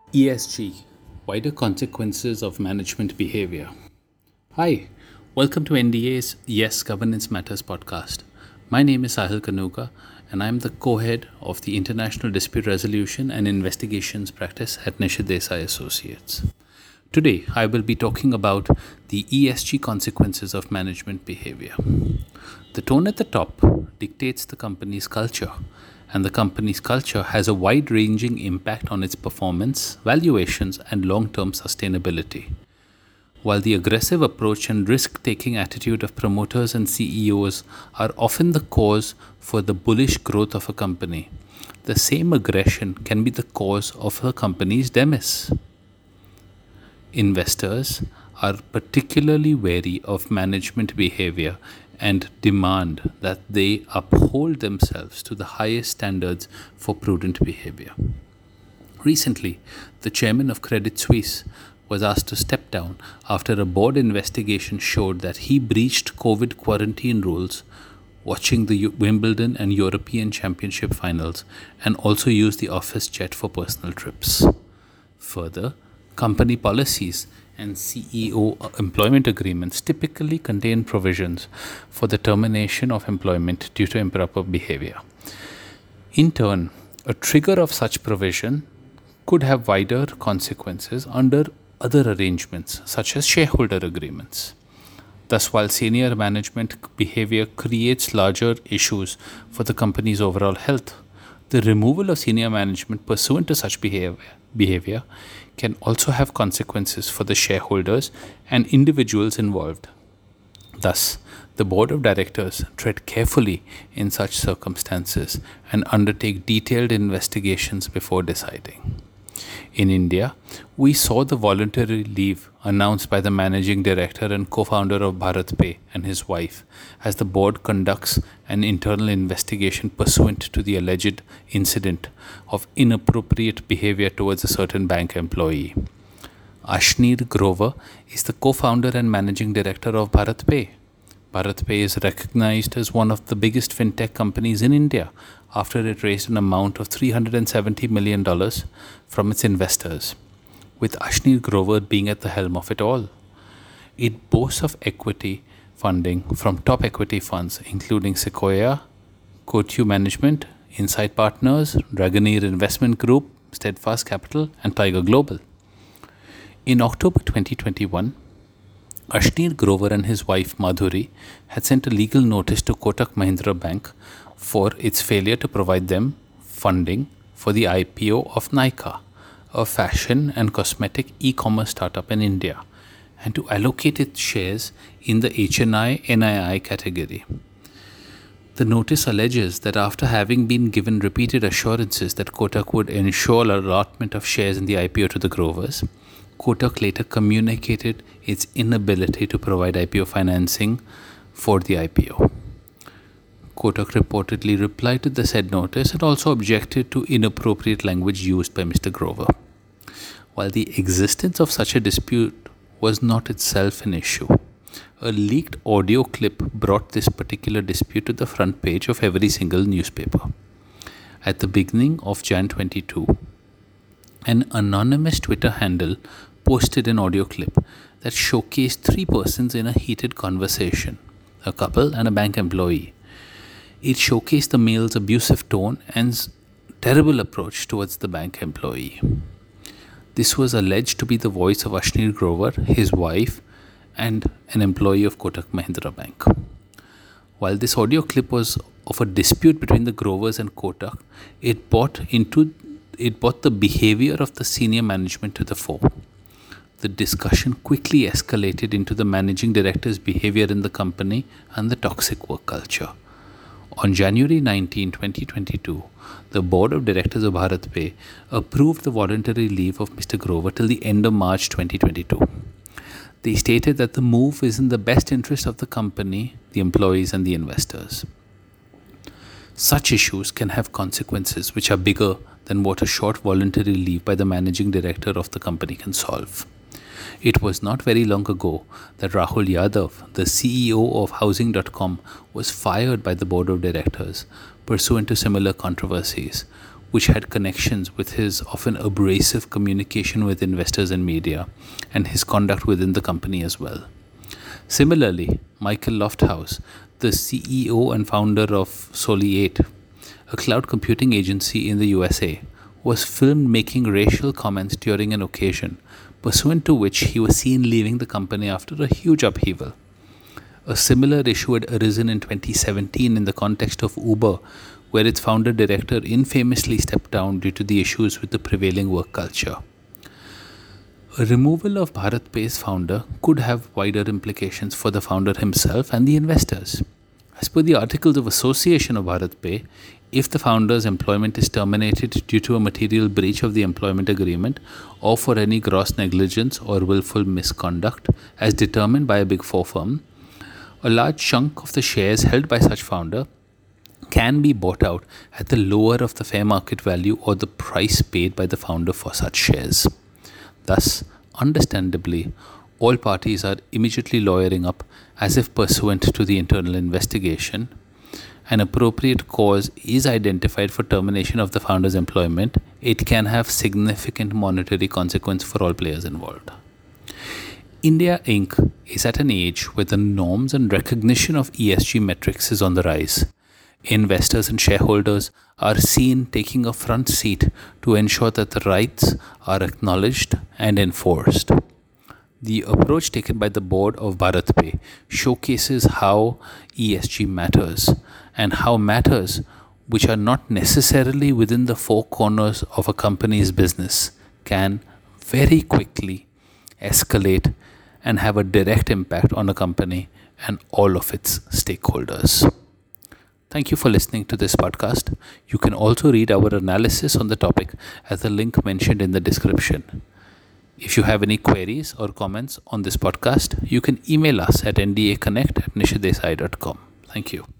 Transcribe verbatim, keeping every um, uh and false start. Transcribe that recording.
E S G, Wider Consequences of Management Behavior. Hi, welcome to N D A's Yes Governance Matters podcast. My name is Sahil Kanuga, and I'm the co-head of the International Dispute Resolution and Investigations practice at Nishit Desai Associates. Today, I will be talking about the E S G consequences of management behavior. The tone at the top dictates the company's culture, and the company's culture has a wide ranging impact on its performance, valuations, and long term sustainability. While the aggressive approach and risk taking attitude of promoters and C E Os are often the cause for the bullish growth of a company, the same aggression can be the cause of a company's demise. Investors are particularly wary of management behavior and demand that they uphold themselves to the highest standards for prudent behavior. Recently, the chairman of Credit Suisse was asked to step down after a board investigation showed that he breached COVID quarantine rules watching the Wimbledon and European Championship finals and also used the office jet for personal trips. Further, company policies and C E O employment agreements typically contain provisions for the termination of employment due to improper behavior. In turn, a trigger of such provision could have wider consequences under other arrangements, such as shareholder agreements. Thus, while senior management behavior creates larger issues for the company's overall health, the removal of senior management pursuant to such behavior, behavior can also have consequences for the shareholders and individuals involved. Thus, the board of directors tread carefully in such circumstances and undertake detailed investigations before deciding. In India, we saw the voluntary leave announced by the managing director and co-founder of BharatPe and his wife as the board conducts an internal investigation pursuant to the alleged incident of inappropriate behavior towards a certain bank employee. Ashneer Grover is the co-founder and managing director of BharatPe. BharatPe is recognized as one of the biggest fintech companies in India after it raised an amount of three hundred seventy million dollars from its investors, with Ashneer Grover being at the helm of it all. It boasts of equity funding from top equity funds including Sequoia, Coatue Management, Insight Partners, Dragoneer Investment Group, Steadfast Capital, and Tiger Global. In October twenty twenty-one, Ashneer Grover and his wife Madhuri had sent a legal notice to Kotak Mahindra Bank for its failure to provide them funding for the I P O of Nykaa, a fashion and cosmetic e-commerce startup in India, and to allocate its shares in the H N I N I I category. The notice alleges that after having been given repeated assurances that Kotak would ensure allotment of shares in the I P O to the Grovers, Kotak later communicated its inability to provide I P O financing for the I P O. Kotak reportedly replied to the said notice and also objected to inappropriate language used by Mister Grover. While the existence of such a dispute was not itself an issue, a leaked audio clip brought this particular dispute to the front page of every single newspaper. At the beginning of January twenty-two, an anonymous Twitter handle posted an audio clip that showcased three persons in a heated conversation, a couple and a bank employee. It showcased the male's abusive tone and terrible approach towards the bank employee. This was alleged to be the voice of Ashneer Grover, his wife, and an employee of Kotak Mahindra Bank. While this audio clip was of a dispute between the Grovers and Kotak, it brought into it brought the behavior of the senior management to the fore. The discussion quickly escalated into the managing director's behavior in the company and the toxic work culture. On January nineteenth, twenty twenty-two, the board of directors of BharatPe approved the voluntary leave of Mister Grover till the end of March twenty twenty-two. They stated that the move is in the best interest of the company, the employees, and the investors. Such issues can have consequences which are bigger than what a short voluntary leave by the managing director of the company can solve. It was not very long ago that Rahul Yadav, the C E O of Housing dot com, was fired by the board of directors pursuant to similar controversies, which had connections with his often abrasive communication with investors and media, and his conduct within the company as well. Similarly, Michael Lofthouse, the C E O and founder of Soli eight, a cloud computing agency in the U S A, was filmed making racial comments during an occasion, pursuant to which he was seen leaving the company after a huge upheaval. A similar issue had arisen in twenty seventeen in the context of Uber, where its founder director infamously stepped down due to the issues with the prevailing work culture. A removal of BharatPay's founder could have wider implications for the founder himself and the investors. As per the Articles of Association of BharatPay, if the founder's employment is terminated due to a material breach of the employment agreement or for any gross negligence or willful misconduct as determined by a Big Four firm, a large chunk of the shares held by such founder can be bought out at the lower of the fair market value or the price paid by the founder for such shares. Thus, understandably, all parties are immediately lawyering up as if pursuant to the internal investigation. An appropriate cause is identified for termination of the founder's employment. It can have significant monetary consequence for all players involved. India Incorporated is at an age where the norms and recognition of E S G metrics is on the rise. Investors and shareholders are seen taking a front seat to ensure that the rights are acknowledged and enforced. The approach taken by the board of BharatPay showcases how E S G matters and how matters which are not necessarily within the four corners of a company's business can very quickly escalate and have a direct impact on a company and all of its stakeholders. Thank you for listening to this podcast. You can also read our analysis on the topic at the link mentioned in the description. If you have any queries or comments on this podcast, you can email us at n d a connect at nishadesai dot com. Thank you.